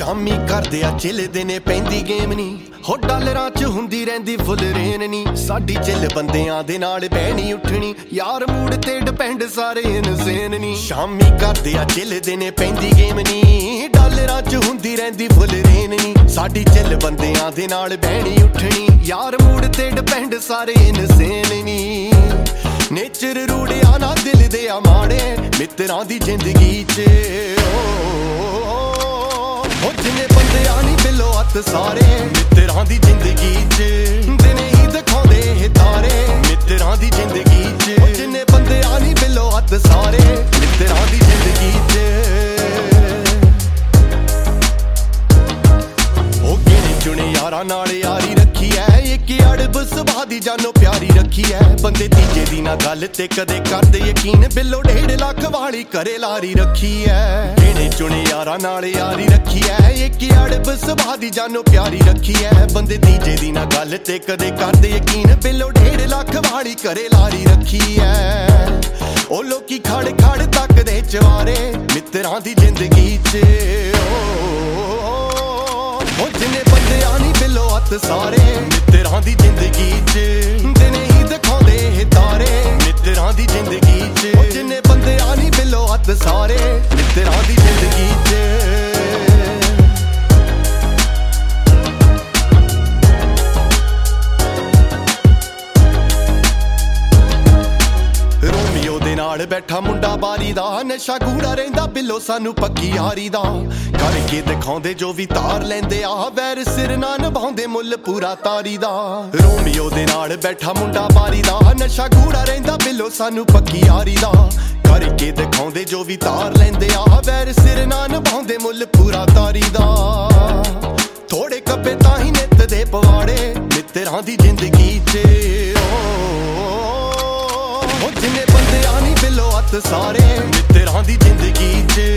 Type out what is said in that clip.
ਸ਼ਾਮੀ ਕਰਦੇ ਆ ਚਿਲਦੇ ਨੇ ਪੈਂਦੀ ਗੇਮ ਨੀ ਹੋ ਡਾਲਰਾਂ ਚ ਹੁੰਦੀ ਰਹਿੰਦੀ ਫੁੱਲ ਰੇਨ ਨੀ ਸਾਡੀ ਚਿੱਲ ਬੰਦਿਆਂ ਦੇ ਨਾਲ ਬਹਿਣੀ ਉੱਠਣੀ ਯਾਰ ਮੂਡ ਤੇ ਡਿਪੈਂਡ ਸਾਰੇ ਇਨਸੇਨ ਨੀ ਸ਼ਾਮੀ ਕਰਦੇ ਆ ਚਿਲਦੇ ਨੇ ਪੈਂਦੀ ਗੇਮ ਨੀ ਡਾਲਰਾਂ ਚ ਹੁੰਦੀ ਰਹਿੰਦੀ ਫੁੱਲ ਰੇਨ ਨੀ ਸਾਡੀ ਚਿੱਲ ਬੰਦਿਆਂ ਦੇ ਨਾਲ ਬਹਿਣੀ ਉੱਠਣੀ ਯਾਰ ਮੂਡ ਤੇ ਡਿਪੈਂਡ ਸਾਰੇ ਇਨਸੇਨ ਨੀ ਨੇਚਰ ਰੂੜਿਆ ਨਾ ਦਿਲ ਦੇ ਆ ਮਾੜੇ ਮਿੱਤਰਾਂ ਦੀ ਜ਼ਿੰਦਗੀ ਚ ਜਿੰਨੇ ਬੰਦਿਆਂ ਨੀ ਬਿੱਲੋ ਹੱਥ ਸਾਰੇ ਮਿੱਤਰਾਂ ਦੀ ਜ਼ਿੰਦਗੀ ਚ ਦਿਨੇ ਹੀ ਦਿਖਾਉਂਦੇ ਤਾਰੇ ਮਿੱਤਰਾਂ ਦੀ ਜ਼ਿੰਦਗੀ ਚ ਜਿੰਨੇ ਬੰਦਿਆਂ ਨੀ ਬਿੱਲੋ ਹੱਥ ਸਾਰੇ ਮਿੱਤਰਾਂ ਦੀ ਜ਼ਿੰਦਗੀ ਚ ਉਹ ਗਿਣੇ ਚੁਣੇ ਯਾਰਾਂ ਨਾਲ ਯਾਰੀ ਰੱਖੀ ਐ ਇੱਕ ਅੜਬ ਸੁਭਾਅ ਦੀ ਜਾਨੋ ਪਿਆਰੀ ਰੱਖੀ ਐ ਬੰਦੇ ਤੀਜੇ ਦੀ ਨਾ ਗੱਲ ਤੇ ਕਦੇ ਕਰਦੇ ਯਕੀਨ ਬਿੱਲੋ 1.5 ਲੱਖ ਵਾਲੀ ਕਰੇ ਲਾਰੀ ਰੱਖੀ ਐ ਗਿਣੇ ਚੁਣੇ ਯਾਰਾਂ ਨਾਲ ਯਾਰੀ ਰੱਖੀ ਐ ਇੱਕ ਅੜਬ ਸੁਭਾਅ ਦੀ ਜਾਨੋ ਪਿਆਰੀ ਰੱਖੀ ਐ ਬੰਦੇ ਤੀਜੇ ਦੀ ਨਾ ਗੱਲ ਤੇ ਕਦੇ ਕਰਦੇ ਯਕੀਨ ਬਿੱਲੋ 1.5 ਲੱਖ ਵਾਲੀ ਕਰੇ ਲਾਰੀ ਰੱਖੀ ਐ ਉਹ ਲੋਕੀ ਖੜ ਖੜ ਤੱਕਦੇ ਚਵਾਰੇ ਮਿੱਤਰਾਂ ਦੀ ਜ਼ਿੰਦਗੀ ਚ ਜਿੰਨੇ ਬੰਦਿਆਂ ਨੀ ਬਿੱਲੋ ਹੱਥ ਸਾਰੇ ਮਿੱਤਰਾਂ ਦੀ ਜ਼ਿੰਦਗੀ ਚ ਦਿਨੇ ਹੀ ਦਿਖਾਉਂਦੇ ਤਾਰੇ ਮਿੱਤਰਾਂ ਦੀ ਜ਼ਿੰਦਗੀ ਚ ਜਿੰਨੇ ਬੰਦਿਆਂ ਨੀ ਬਿੱਲੋ ਹੱਥ ਸਾਰੇ ਮਿੱਤਰਾਂ ਦੀ ਜ਼ਿੰਦਗੀ ਚ ਨਾਲ ਬੈਠਾ ਮੁੰਡਾ ਬਾਰੀ ਦਾ ਨਸ਼ਾ ਗੂੜਾ ਰਹਿੰਦਾ ਬਿੱਲੋ ਸਾਨੂੰ ਪੱਕੀ ਯਾਰੀ ਦਾ ਕਰਕੇ ਦਿਖਾਉਂਦੇ ਜੋ ਵੀ ਤਾਰ ਲੈਂਦੇ ਆ ਵੈਰ ਸਿਰ ਨਾ ਨਿਭਾਉਂਦੇ ਮੁੱਲ ਪੂਰਾ ਤਾਰੀ ਦਾ ਰੋਮੀਓ ਦੇ ਨਾਲ ਬੈਠਾ ਮੁੰਡਾ ਬਾਰੀ ਦਾ ਨਸ਼ਾ ਗੂੜਾ ਰਹਿੰਦਾ ਬਿੱਲੋ ਸਾਨੂੰ ਪੱਕੀ ਯਾਰੀ ਦਾ ਕਰਕੇ ਦਿਖਾਉਂਦੇ ਜੋ ਵੀ ਤਾਰ ਲੈਂਦੇ ਆ ਵੈਰ ਸਿਰ ਨਾ ਨਿਭਾਉਂਦੇ ਮੁੱਲ ਪੂਰਾ ਤਾਰੀ ਦਾ ਥੋੜੇ ਕੱਪੇ ਤਾਂ ਹੀ ਨਿੱਤ ਦੇ ਪਵਾੜੇ ਮਿੱਤਰਾਂ ਦੀ ਜ਼ਿੰਦਗੀ ਚ ਜਿੰਨੇ ਬੰਦਿਆਂ ਨੀ ਬਿੱਲੋ ਹੱਥ ਸਾਰੇ ਮਿੱਤਰਾਂ ਦੀ ਜ਼ਿੰਦਗੀ ਚ